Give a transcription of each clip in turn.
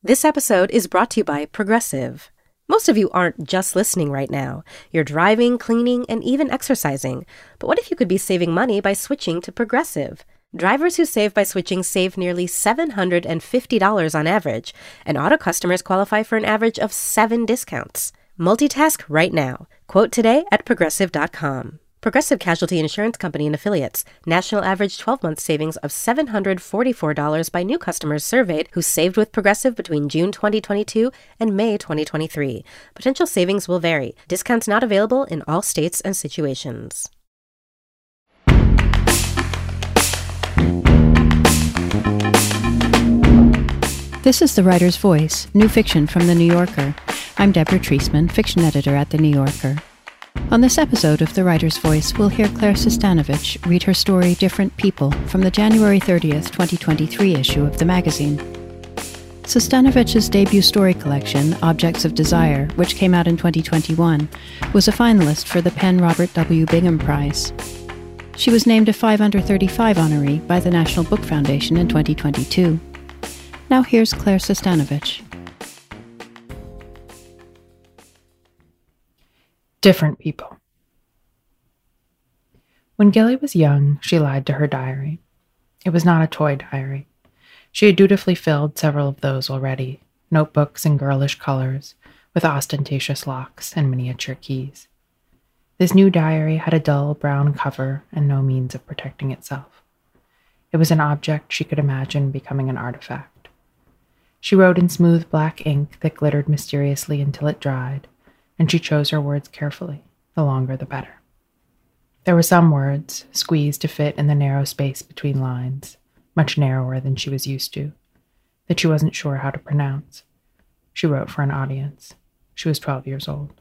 This episode is brought to you by Progressive. Most of you aren't just listening right now. You're driving, cleaning, and even exercising. But what if you could be saving money by switching to Progressive? Drivers who save by switching save nearly $750 on average, and auto customers qualify for an average of 7 discounts. Multitask right now. Quote today at Progressive.com. Progressive Casualty Insurance Company and Affiliates. National average 12-month savings of $744 by new customers surveyed who saved with Progressive between June 2022 and May 2023. Potential savings will vary. Discounts not available in all states and situations. This is The Writer's Voice, new fiction from The New Yorker. I'm Deborah Treisman, fiction editor at The New Yorker. On this episode of The Writer's Voice, we'll hear Claire Sestanovich read her story Different People from the January 30th, 2023 issue of the magazine. Sestanovich's debut story collection, Objects of Desire, which came out in 2021, was a finalist for the PEN Robert W. Bingham Prize. She was named a 5 under 35 honoree by the National Book Foundation in 2022. Now here's Claire Sestanovich. Different People. When Gilly was young, she lied to her diary. It was not a toy diary. She had dutifully filled several of those already, notebooks in girlish colors, with ostentatious locks and miniature keys. This new diary had a dull brown cover and no means of protecting itself. It was an object she could imagine becoming an artifact. She wrote in smooth black ink that glittered mysteriously until it dried, and she chose her words carefully, the longer the better. There were some words, squeezed to fit in the narrow space between lines, much narrower than she was used to, that she wasn't sure how to pronounce. She wrote for an audience. She was 12 years old.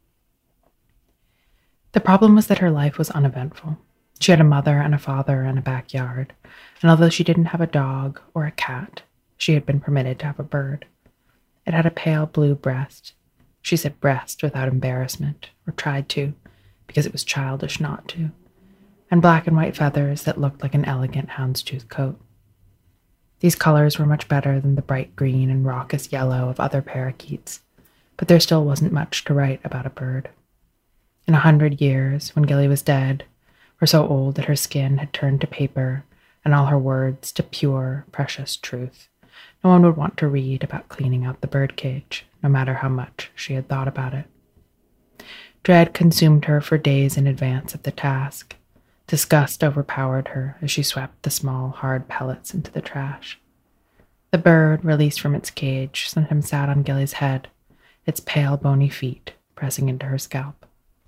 The problem was that her life was uneventful. She had a mother and a father and a backyard, and although she didn't have a dog or a cat, she had been permitted to have a bird. It had a pale blue breast. She said breast without embarrassment, or tried to, because it was childish not to, and black and white feathers that looked like an elegant houndstooth coat. These colors were much better than the bright green and raucous yellow of other parakeets, but there still wasn't much to write about a bird. In 100 years, when Gilly was dead, or so old that her skin had turned to paper and all her words to pure, precious truth, no one would want to read about cleaning out the birdcage, no matter how much she had thought about it. Dread consumed her for days in advance of the task. Disgust overpowered her as she swept the small, hard pellets into the trash. The bird, released from its cage, sometimes sat on Gilly's head, its pale, bony feet pressing into her scalp.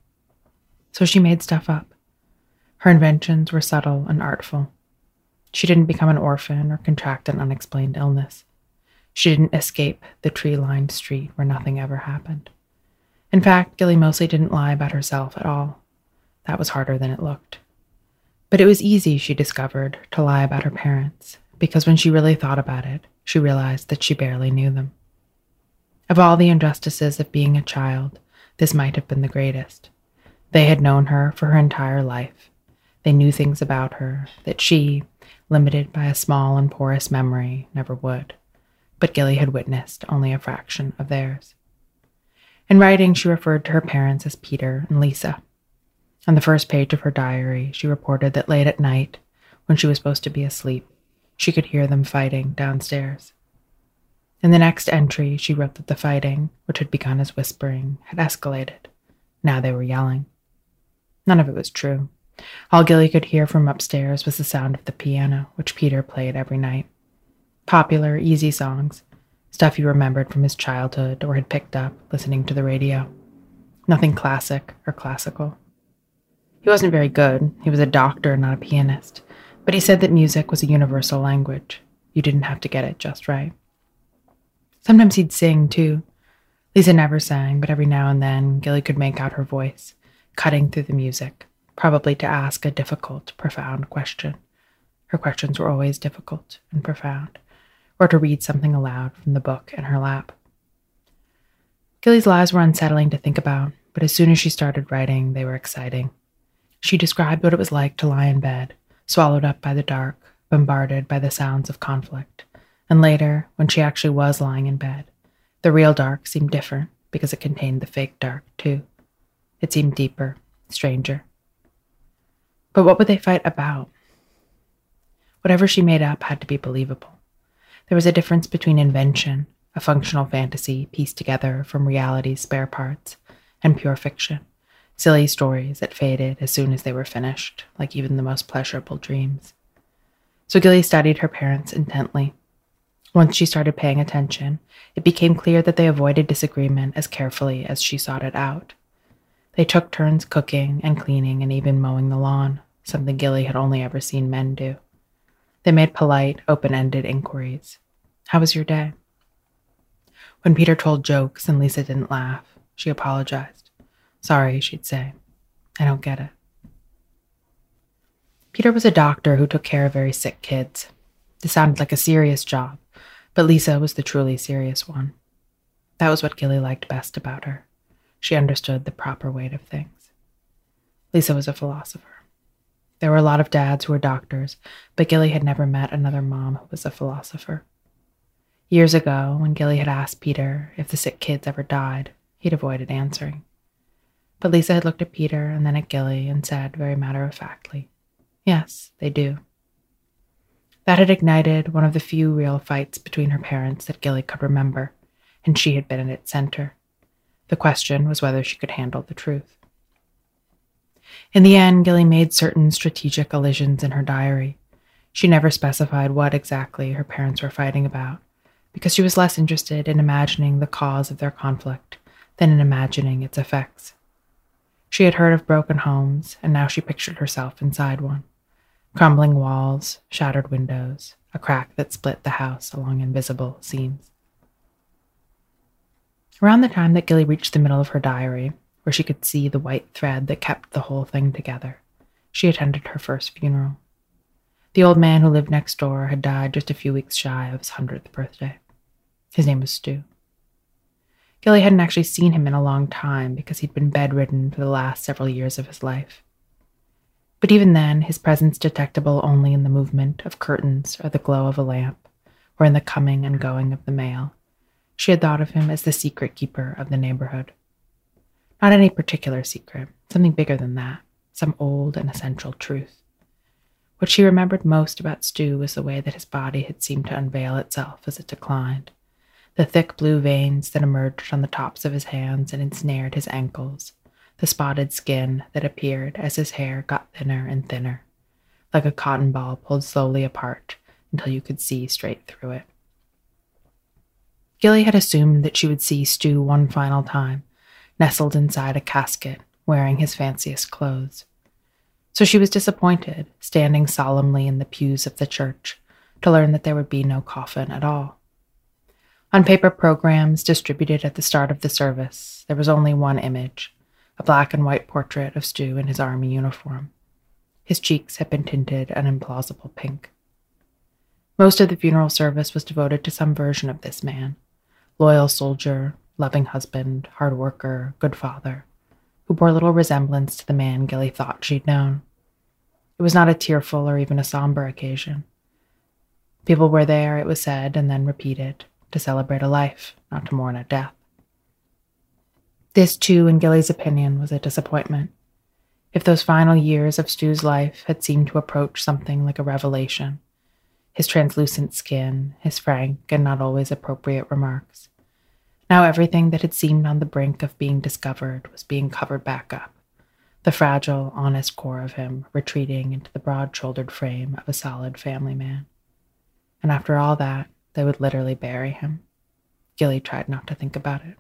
So she made stuff up. Her inventions were subtle and artful. She didn't become an orphan or contract an unexplained illness. She didn't escape the tree-lined street where nothing ever happened. In fact, Gilly mostly didn't lie about herself at all. That was harder than it looked. But it was easy, she discovered, to lie about her parents, because when she really thought about it, she realized that she barely knew them. Of all the injustices of being a child, this might have been the greatest. They had known her for her entire life. They knew things about her that she, limited by a small and porous memory, never would. But Gilly had witnessed only a fraction of theirs. In writing, she referred to her parents as Peter and Lisa. On the first page of her diary, she reported that late at night, when she was supposed to be asleep, she could hear them fighting downstairs. In the next entry, she wrote that the fighting, which had begun as whispering, had escalated. Now they were yelling. None of it was true. All Gilly could hear from upstairs was the sound of the piano, which Peter played every night. Popular, easy songs, stuff he remembered from his childhood or had picked up listening to the radio. Nothing classic or classical. He wasn't very good. He was a doctor, not a pianist. But he said that music was a universal language. You didn't have to get it just right. Sometimes he'd sing, too. Lisa never sang, but every now and then Gilly could make out her voice, cutting through the music, probably to ask a difficult, profound question. Her questions were always difficult and profound, or to read something aloud from the book in her lap. Gilly's lies were unsettling to think about, but as soon as she started writing, they were exciting. She described what it was like to lie in bed, swallowed up by the dark, bombarded by the sounds of conflict, And later, when she actually was lying in bed, the real dark seemed different because it contained the fake dark, too. It seemed deeper, stranger. But what would they fight about? Whatever she made up had to be believable. There was a difference between invention, a functional fantasy pieced together from reality's spare parts, and pure fiction, silly stories that faded as soon as they were finished, like even the most pleasurable dreams. So Gilly studied her parents intently. Once she started paying attention, it became clear that they avoided disagreement as carefully as she sought it out. They took turns cooking and cleaning and even mowing the lawn, something Gilly had only ever seen men do. They made polite, open-ended inquiries. How was your day? When Peter told jokes and Lisa didn't laugh, she apologized. Sorry, she'd say. I don't get it. Peter was a doctor who took care of very sick kids. This sounded like a serious job, but Lisa was the truly serious one. That was what Gilly liked best about her. She understood the proper weight of things. Lisa was a philosopher. There were a lot of dads who were doctors, but Gilly had never met another mom who was a philosopher. Years ago, when Gilly had asked Peter if the sick kids ever died, he'd avoided answering. But Lisa had looked at Peter and then at Gilly and said very matter-of-factly, yes, they do. That had ignited one of the few real fights between her parents that Gilly could remember, and she had been at its center. The question was whether she could handle the truth. In the end, Gilly made certain strategic elisions in her diary. She never specified what exactly her parents were fighting about, because she was less interested in imagining the cause of their conflict than in imagining its effects. She had heard of broken homes, and now she pictured herself inside one. Crumbling walls, shattered windows, a crack that split the house along invisible seams. Around the time that Gilly reached the middle of her diary, where she could see the white thread that kept the whole thing together, she attended her first funeral. The old man who lived next door had died just a few weeks shy of his 100th birthday. His name was Stu. Gilly hadn't actually seen him in a long time because he'd been bedridden for the last several years of his life. But even then, his presence detectable only in the movement of curtains or the glow of a lamp, or in the coming and going of the mail, she had thought of him as the secret keeper of the neighborhood. Not any particular secret, something bigger than that, some old and essential truth. What she remembered most about Stu was the way that his body had seemed to unveil itself as it declined, the thick blue veins that emerged on the tops of his hands and ensnared his ankles, the spotted skin that appeared as his hair got thinner and thinner, like a cotton ball pulled slowly apart until you could see straight through it. Gilly had assumed that she would see Stu one final time, nestled inside a casket, wearing his fanciest clothes. So she was disappointed, standing solemnly in the pews of the church, to learn that there would be no coffin at all. On paper programs distributed at the start of the service, there was only one image, a black and white portrait of Stu in his army uniform. His cheeks had been tinted an implausible pink. Most of the funeral service was devoted to some version of this man, loyal soldier, loving husband, hard worker, good father, who bore little resemblance to the man Gilly thought she'd known. It was not a tearful or even a somber occasion. People were there, it was said, and then repeated, to celebrate a life, not to mourn a death. This, too, in Gilly's opinion, was a disappointment. If those final years of Stu's life had seemed to approach something like a revelation, his translucent skin, his frank and not always appropriate remarks, now everything that had seemed on the brink of being discovered was being covered back up, the fragile, honest core of him retreating into the broad-shouldered frame of a solid family man. And after all that, they would literally bury him. Gilly tried not to think about it.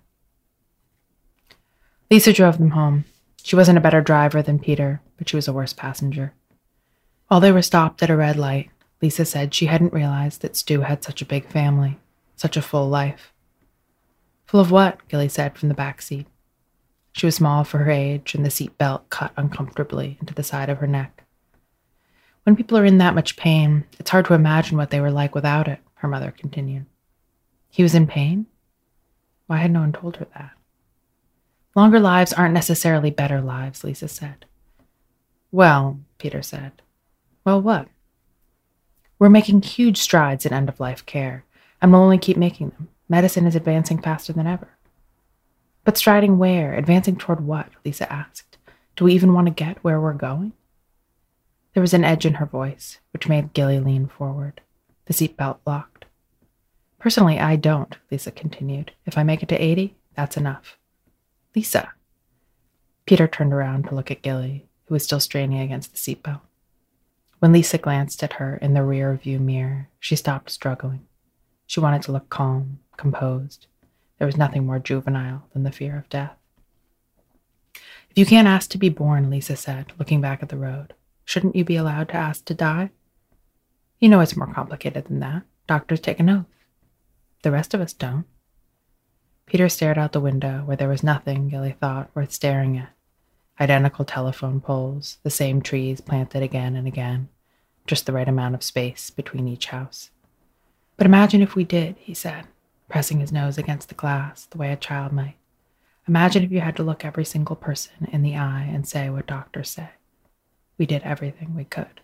Lisa drove them home. She wasn't a better driver than Peter, but she was a worse passenger. While they were stopped at a red light, Lisa said she hadn't realized that Stu had such a big family, such a full life. Full of what? Gilly said from the back seat. She was small for her age, and the seat belt cut uncomfortably into the side of her neck. When people are in that much pain, it's hard to imagine what they were like without it, her mother continued. He was in pain? Why had no one told her that? Longer lives aren't necessarily better lives, Lisa said. Well, Peter said. Well, what? We're making huge strides in end-of-life care, And we'll only keep making them. Medicine is advancing faster than ever. But striding where? Advancing toward what? Lisa asked. Do we even want to get where we're going? There was an edge in her voice, which made Gilly lean forward. The seatbelt locked. Personally, I don't, Lisa continued. If I make it to 80, that's enough. Lisa. Peter turned around to look at Gilly, who was still straining against the seatbelt. When Lisa glanced at her in the rear view mirror, she stopped struggling. She wanted to look calm, composed. There was nothing more juvenile than the fear of death. If you can't ask to be born, Lisa said, looking back at the road, shouldn't you be allowed to ask to die? You know it's more complicated than that. Doctors take an oath. The rest of us don't. Peter stared out the window where there was nothing, Gilly thought, worth staring at. Identical telephone poles, the same trees planted again and again, just the right amount of space between each house. But imagine if we did, he said, pressing his nose against the glass the way a child might. Imagine if you had to look every single person in the eye and say what doctors say. We did everything we could.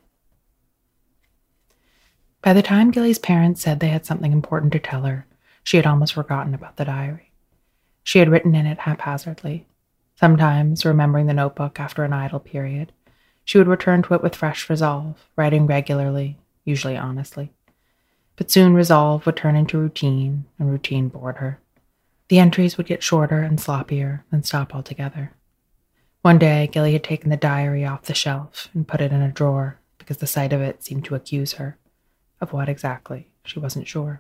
By the time Gilly's parents said they had something important to tell her, she had almost forgotten about the diary. She had written in it haphazardly. Sometimes, remembering the notebook after an idle period, she would return to it with fresh resolve, writing regularly, usually honestly. But soon resolve would turn into routine, and routine bored her. The entries would get shorter and sloppier, then stop altogether. One day, Gilly had taken the diary off the shelf and put it in a drawer because the sight of it seemed to accuse her. Of what exactly, she wasn't sure.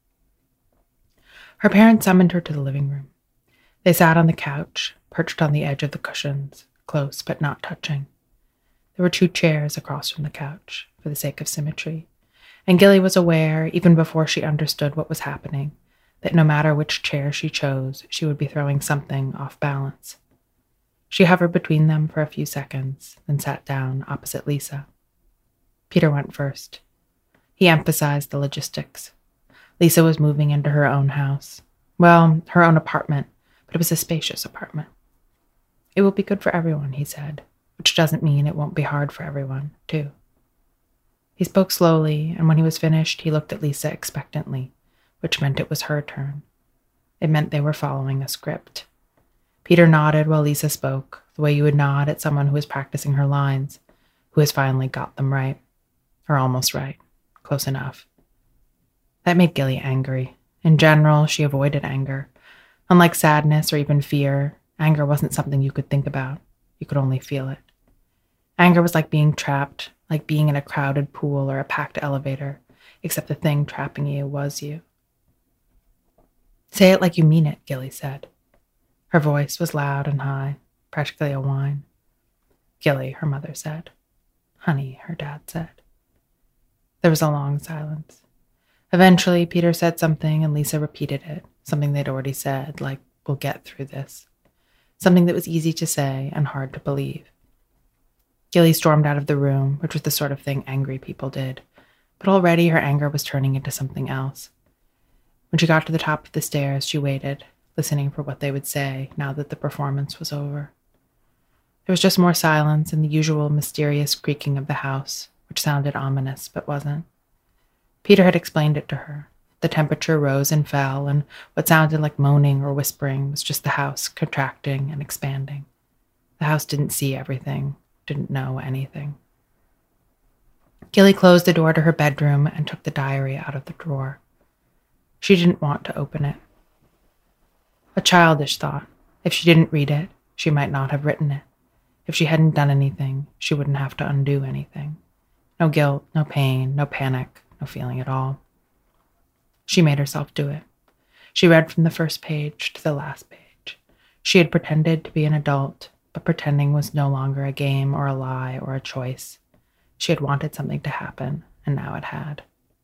Her parents summoned her to the living room. They sat on the couch, perched on the edge of the cushions, close but not touching. There were 2 chairs across from the couch, for the sake of symmetry, and Gilly was aware, even before she understood what was happening, that no matter which chair she chose, she would be throwing something off balance. She hovered between them for a few seconds, then sat down opposite Lisa. Peter went first. He emphasized the logistics. Lisa was moving into her own house. Well, her own apartment, but it was a spacious apartment. It will be good for everyone, he said, which doesn't mean it won't be hard for everyone, too. He spoke slowly, and when he was finished, he looked at Lisa expectantly, which meant it was her turn. It meant they were following a script. Peter nodded while Lisa spoke, the way you would nod at someone who is practicing her lines, who has finally got them right. Or almost right. Close enough. That made Gilly angry. In general, she avoided anger. Unlike sadness or even fear, anger wasn't something you could think about. You could only feel it. Anger was like being trapped, like being in a crowded pool or a packed elevator, except the thing trapping you was you. Say it like you mean it, Gilly said. Her voice was loud and high, practically a whine. Gilly, her mother said. Honey, her dad said. There was a long silence. Eventually, Peter said something and Lisa repeated it, something they'd already said, like, we'll get through this. Something that was easy to say and hard to believe. Gilly stormed out of the room, which was the sort of thing angry people did, but already her anger was turning into something else. When she got to the top of the stairs, she waited, listening for what they would say now that the performance was over. There was just more silence and the usual mysterious creaking of the house, which sounded ominous but wasn't. Peter had explained it to her. The temperature rose and fell, and what sounded like moaning or whispering was just the house contracting and expanding. The house didn't see everything, didn't know anything. Gilly closed the door to her bedroom and took the diary out of the drawer. She didn't want to open it. A childish thought. If she didn't read it, she might not have written it. If she hadn't done anything, she wouldn't have to undo anything. No guilt, no pain, no panic, no feeling at all. She made herself do it. She read from the first page to the last page. She had pretended to be an adult, but pretending was no longer a game or a lie or a choice. She had wanted something to happen, and now it had.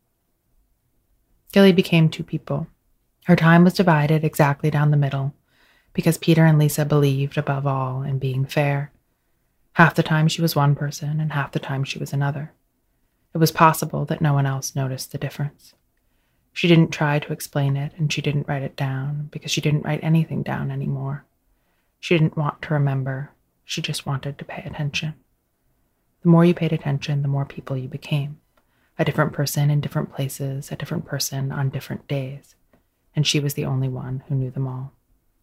Gilly became 2 people. Her time was divided exactly down the middle, because Peter and Lisa believed, above all, in being fair. Half the time she was one person, and half the time she was another. It was possible that no one else noticed the difference. She didn't try to explain it, and she didn't write it down, because she didn't write anything down anymore. She didn't want to remember. She just wanted to pay attention. The more you paid attention, the more people you became. a different person in different places, a different person on different days, and she was the only one who knew them all.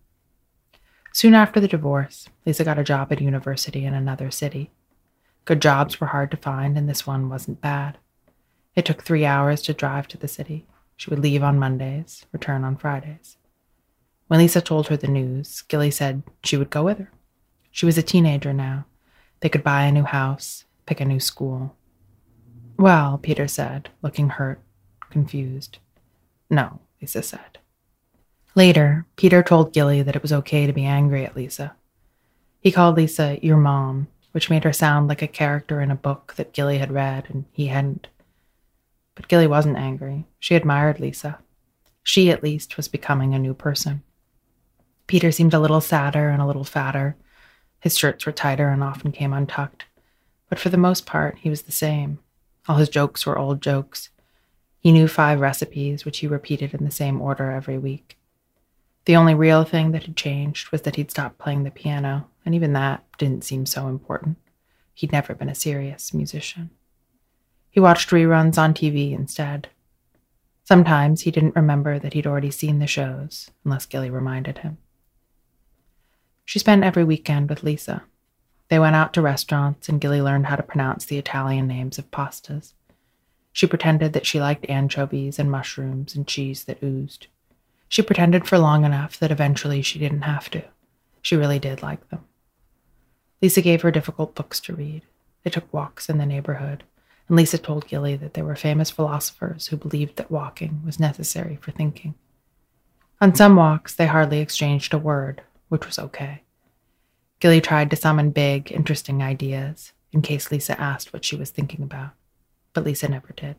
Soon after the divorce, Lisa got a job at university in another city. Good jobs were hard to find, and this one wasn't bad. It took 3 hours to drive to the city. She would leave on Mondays, return on Fridays. When Lisa told her the news, Gilly said she would go with her. She was a teenager now. They could buy a new house, pick a new school. Well, Peter said, looking hurt, confused. No, Lisa said. Later, Peter told Gilly that it was okay to be angry at Lisa. He called Lisa your mom, which made her sound like a character in a book that Gilly had read and he hadn't. But Gilly wasn't angry. She admired Lisa. She, at least, was becoming a new person. Peter seemed a little sadder and a little fatter. His shirts were tighter and often came untucked. But for the most part, he was the same. All his jokes were old jokes. He knew 5 recipes, which he repeated in the same order every week. The only real thing that had changed was that he'd stopped playing the piano, and even that didn't seem so important. He'd never been a serious musician. He watched reruns on TV instead. Sometimes he didn't remember that he'd already seen the shows, unless Gilly reminded him. She spent every weekend with Lisa. They went out to restaurants, and Gilly learned how to pronounce the Italian names of pastas. She pretended that she liked anchovies and mushrooms and cheese that oozed. She pretended for long enough that eventually she didn't have to. She really did like them. Lisa gave her difficult books to read. They took walks in the neighborhood, and Lisa told Gilly that there were famous philosophers who believed that walking was necessary for thinking. On some walks, they hardly exchanged a word, which was okay. Gilly tried to summon big, interesting ideas, in case Lisa asked what she was thinking about, but Lisa never did.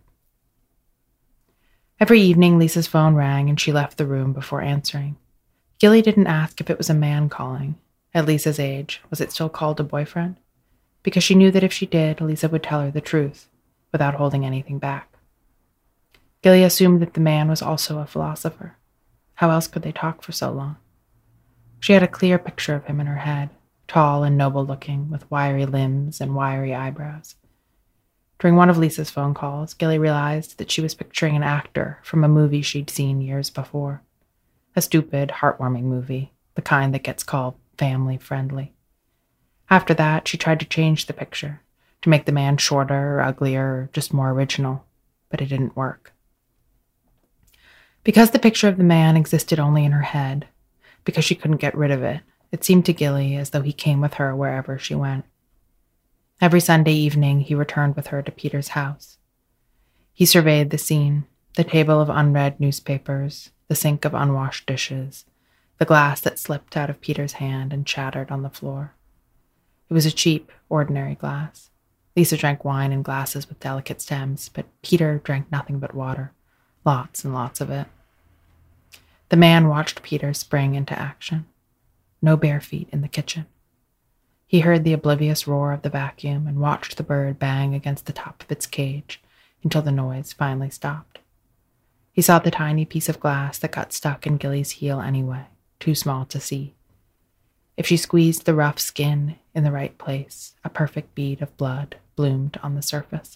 Every evening, Lisa's phone rang and she left the room before answering. Gilly didn't ask if it was a man calling. At Lisa's age, was it still called a boyfriend? Because she knew that if she did, Lisa would tell her the truth, without holding anything back. Gilly assumed that the man was also a philosopher. How else could they talk for so long? She had a clear picture of him in her head, tall and noble-looking, with wiry limbs and wiry eyebrows. During one of Lisa's phone calls, Gilly realized that she was picturing an actor from a movie she'd seen years before. A stupid, heartwarming movie, the kind that gets called family-friendly. After that, she tried to change the picture, to make the man shorter or uglier or just more original, but it didn't work. Because the picture of the man existed only in her head, because she couldn't get rid of it, it seemed to Gilly as though he came with her wherever she went. Every Sunday evening, he returned with her to Peter's house. He surveyed the scene, the table of unread newspapers, the sink of unwashed dishes, the glass that slipped out of Peter's hand and shattered on the floor. It was a cheap, ordinary glass. Lisa drank wine in glasses with delicate stems, but Peter drank nothing but water, lots and lots of it. The man watched Peter spring into action. No bare feet in the kitchen. He heard the oblivious roar of the vacuum and watched the bird bang against the top of its cage until the noise finally stopped. He saw the tiny piece of glass that got stuck in Gilly's heel anyway, too small to see. If she squeezed the rough skin in the right place, a perfect bead of blood bloomed on the surface.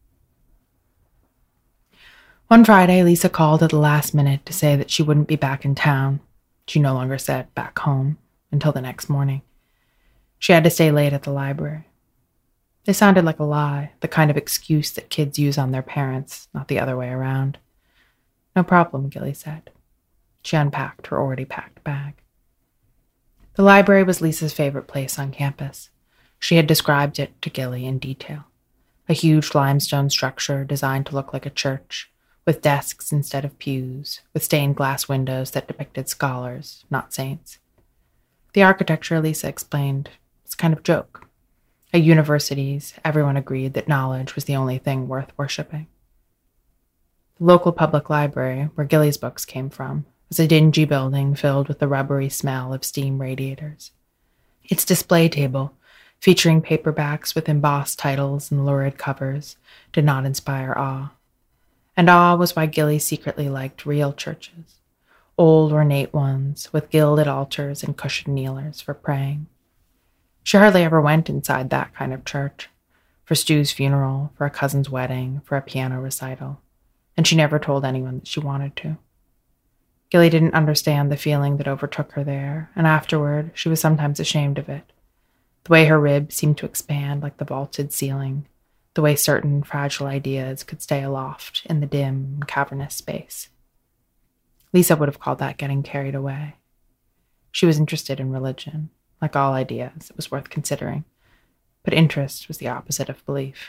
One Friday, Lisa called at the last minute to say that she wouldn't be back in town. She no longer said back home until the next morning. She had to stay late at the library. It sounded like a lie, the kind of excuse that kids use on their parents, not the other way around. No problem, Gilly said. She unpacked her already packed bag. The library was Lisa's favorite place on campus. She had described it to Gilly in detail. A huge limestone structure designed to look like a church, with desks instead of pews, with stained glass windows that depicted scholars, not saints. The architecture, Lisa explained, was kind of a joke. At universities, everyone agreed that knowledge was the only thing worth worshipping. The local public library, where Gilly's books came from, was a dingy building filled with the rubbery smell of steam radiators. Its display table, featuring paperbacks with embossed titles and lurid covers, did not inspire awe. And awe was why Gilly secretly liked real churches, old ornate ones with gilded altars and cushioned kneelers for praying. She hardly ever went inside that kind of church. For Stu's funeral, for a cousin's wedding, for a piano recital, and she never told anyone that she wanted to. Gilly didn't understand the feeling that overtook her there, and afterward she was sometimes ashamed of it. The way her ribs seemed to expand like the vaulted ceiling, the way certain fragile ideas could stay aloft in the dim, cavernous space. Lisa would have called that getting carried away. She was interested in religion. Like all ideas, it was worth considering. But interest was the opposite of belief.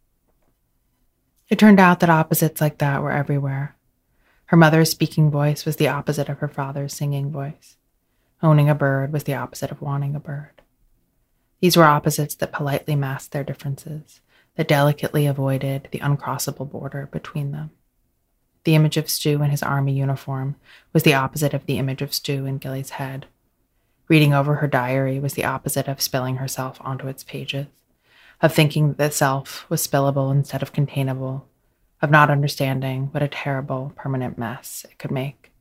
It turned out that opposites like that were everywhere. Her mother's speaking voice was the opposite of her father's singing voice. Owning a bird was the opposite of wanting a bird. These were opposites that politely masked their differences, that delicately avoided the uncrossable border between them. The image of Stu in his army uniform was the opposite of the image of Stu in Gilly's head. Reading over her diary was the opposite of spilling herself onto its pages, of thinking that the self was spillable instead of containable, of not understanding what a terrible, permanent mess it could make.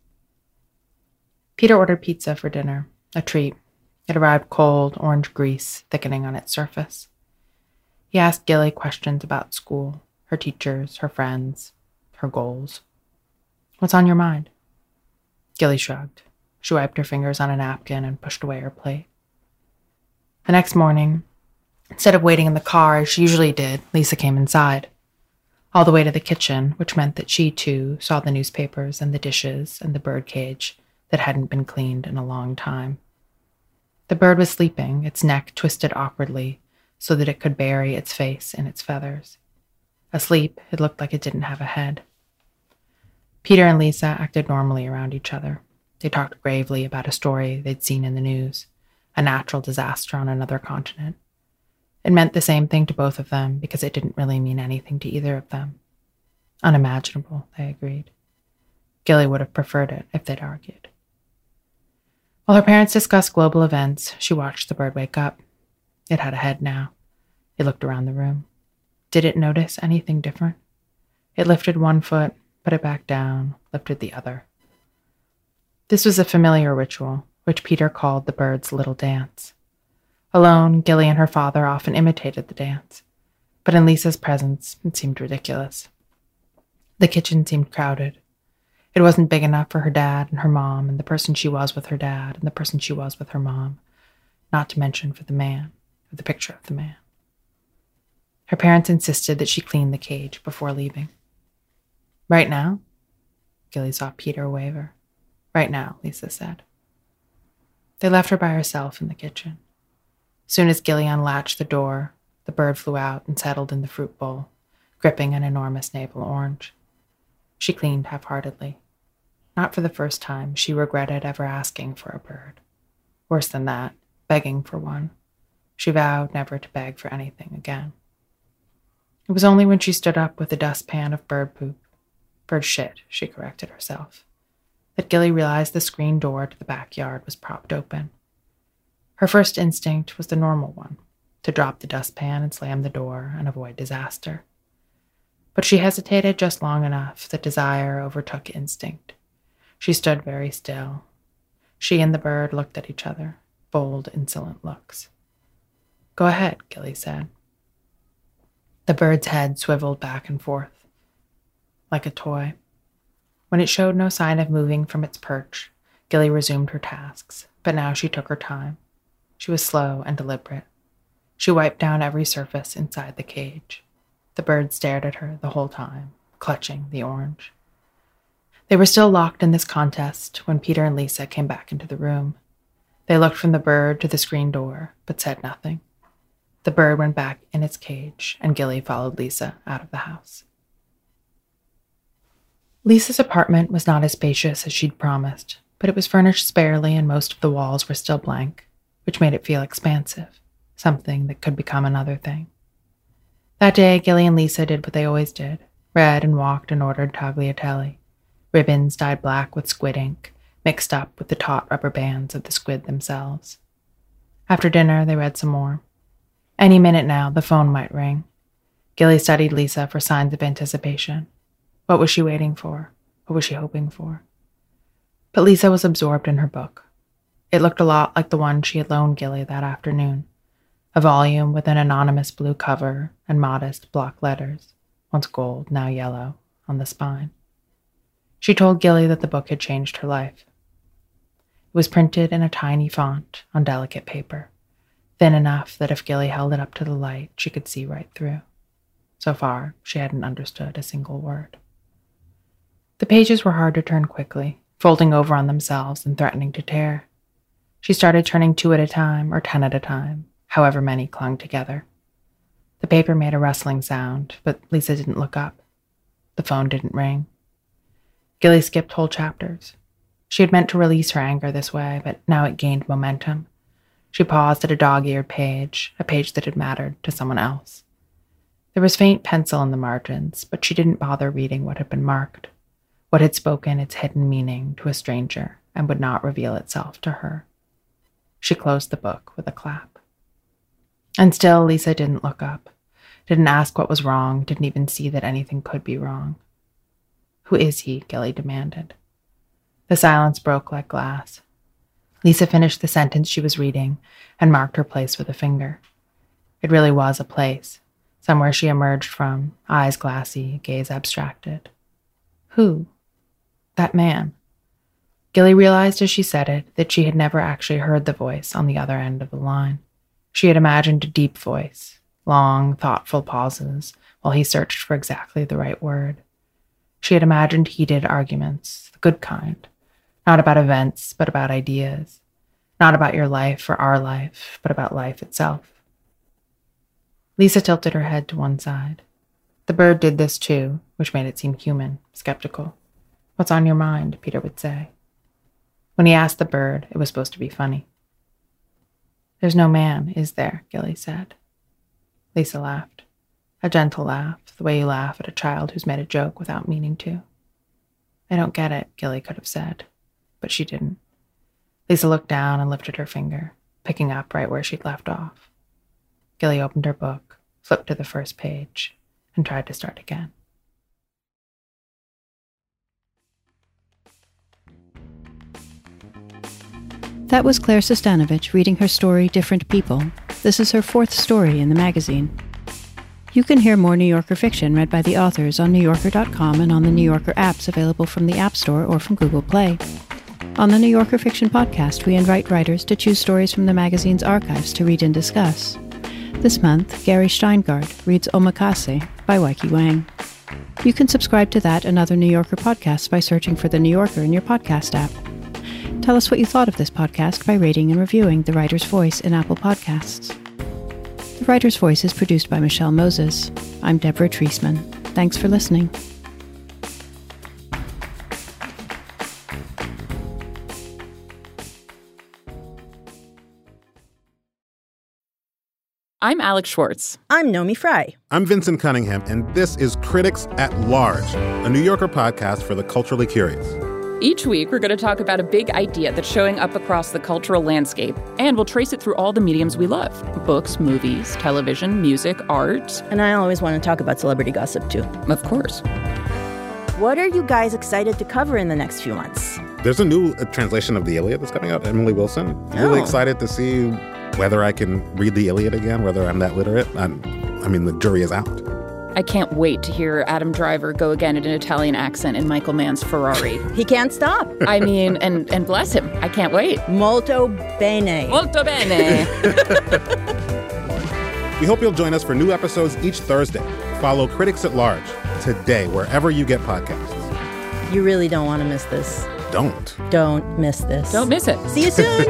Peter ordered pizza for dinner, a treat. It arrived cold, orange grease thickening on its surface. He asked Gilly questions about school, her teachers, her friends, her goals. "What's on your mind?" Gilly shrugged. She wiped her fingers on a napkin and pushed away her plate. The next morning, instead of waiting in the car as she usually did, Lisa came inside. All the way to the kitchen, which meant that she, too, saw the newspapers and the dishes and the bird cage that hadn't been cleaned in a long time. The bird was sleeping, its neck twisted awkwardly so that it could bury its face in its feathers. Asleep, it looked like it didn't have a head. Peter and Lisa acted normally around each other. They talked gravely about a story they'd seen in the news, a natural disaster on another continent. It meant the same thing to both of them because it didn't really mean anything to either of them. Unimaginable, they agreed. Gilly would have preferred it if they'd argued. While her parents discussed global events, she watched the bird wake up. It had a head now. It looked around the room. Did it notice anything different? It lifted one foot, put it back down, lifted the other. This was a familiar ritual, which Peter called the bird's little dance. Alone, Gilly and her father often imitated the dance, but in Lisa's presence, it seemed ridiculous. The kitchen seemed crowded. It wasn't big enough for her dad and her mom and the person she was with her dad and the person she was with her mom, not to mention for the man, or the picture of the man. Her parents insisted that she clean the cage before leaving. "Right now?" Gilly saw Peter waver. "Right now," Lisa said. They left her by herself in the kitchen. As soon as Gilly unlatched the door, the bird flew out and settled in the fruit bowl, gripping an enormous navel orange. She cleaned half-heartedly. Not for the first time, she regretted ever asking for a bird. Worse than that, begging for one. She vowed never to beg for anything again. It was only when she stood up with a dustpan of bird poop, bird shit, she corrected herself, that Gilly realized the screen door to the backyard was propped open. Her first instinct was the normal one, to drop the dustpan and slam the door and avoid disaster. But she hesitated just long enough that desire overtook instinct. She stood very still. She and the bird looked at each other, bold, insolent looks. "Go ahead," Gilly said. The bird's head swiveled back and forth, like a toy. When it showed no sign of moving from its perch, Gilly resumed her tasks, but now she took her time. She was slow and deliberate. She wiped down every surface inside the cage. The bird stared at her the whole time, clutching the orange. They were still locked in this contest when Peter and Lisa came back into the room. They looked from the bird to the screen door, but said nothing. The bird went back in its cage, and Gilly followed Lisa out of the house. Lisa's apartment was not as spacious as she'd promised, but it was furnished sparely and most of the walls were still blank, which made it feel expansive, something that could become another thing. That day, Gilly and Lisa did what they always did, read and walked and ordered tagliatelle, ribbons dyed black with squid ink, mixed up with the taut rubber bands of the squid themselves. After dinner, they read some more. Any minute now, the phone might ring. Gilly studied Lisa for signs of anticipation. What was she waiting for? What was she hoping for? But Lisa was absorbed in her book. It looked a lot like the one she had loaned Gilly that afternoon. a volume with an anonymous blue cover and modest block letters, once gold, now yellow, on the spine. She told Gilly that the book had changed her life. It was printed in a tiny font on delicate paper, thin enough that if Gilly held it up to the light, she could see right through. So far, she hadn't understood a single word. The pages were hard to turn quickly, folding over on themselves and threatening to tear. She started turning 2 at a time or 10 at a time, however many clung together. The paper made a rustling sound, but Lisa didn't look up. The phone didn't ring. Gilly skipped whole chapters. She had meant to release her anger this way, but now it gained momentum. She paused at a dog-eared page, a page that had mattered to someone else. There was faint pencil in the margins, but she didn't bother reading what had been marked, what had spoken its hidden meaning to a stranger and would not reveal itself to her. She closed the book with a clap. And still, Lisa didn't look up, didn't ask what was wrong, didn't even see that anything could be wrong. Who is he? Gilly demanded. The silence broke like glass. Lisa finished the sentence she was reading and marked her place with a finger. It really was a place, somewhere she emerged from, eyes glassy, gaze abstracted. Who? That man. Gilly realized as she said it that she had never actually heard the voice on the other end of the line. She had imagined a deep voice, long, thoughtful pauses while he searched for exactly the right word. She had imagined heated arguments, the good kind, not about events, but about ideas, not about your life or our life, but about life itself. Lisa tilted her head to one side. The bird did this too, which made it seem human, skeptical. "What's on your mind?" Peter would say. When he asked the bird, it was supposed to be funny. "There's no man, is there?" Gilly said. Lisa laughed. A gentle laugh, the way you laugh at a child who's made a joke without meaning to. "I don't get it," Gilly could have said, but she didn't. Lisa looked down and lifted her finger, picking up right where she'd left off. Gilly opened her book, flipped to the first page, and tried to start again. That was Claire Sestanovich reading her story, Different People. This is her 4th story in the magazine. You can hear more New Yorker fiction read by the authors on NewYorker.com and on the New Yorker apps available from the App Store or from Google Play. On the New Yorker Fiction Podcast, we invite writers to choose stories from the magazine's archives to read and discuss. This month, Gary Steingart reads Omakase by Weike Wang. You can subscribe to that and other New Yorker podcasts by searching for The New Yorker in your podcast app. Tell us what you thought of this podcast by rating and reviewing The Writer's Voice in Apple Podcasts. The Writer's Voice is produced by Michelle Moses. I'm Deborah Treisman. Thanks for listening. I'm Alex Schwartz. I'm Nomi Fry. I'm Vincent Cunningham, and this is Critics at Large, a New Yorker podcast for the culturally curious. Each week, we're going to talk about a big idea that's showing up across the cultural landscape, and we'll trace it through all the mediums we love. Books, movies, television, music, art. And I always want to talk about celebrity gossip, too. Of course. What are you guys excited to cover in the next few months? There's a new translation of the Iliad that's coming out, Emily Wilson. Really excited to see whether I can read the Iliad again, whether I'm that literate. I mean, the jury is out. I can't wait to hear Adam Driver go again in an Italian accent in Michael Mann's Ferrari. He can't stop. I mean, and bless him. I can't wait. Molto bene. Molto bene. We hope you'll join us for new episodes each Thursday. Follow Critics at Large today, wherever you get podcasts. You really don't want to miss this. Don't miss this. Don't miss it. See you soon.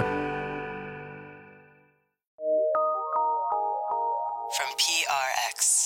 From PRX.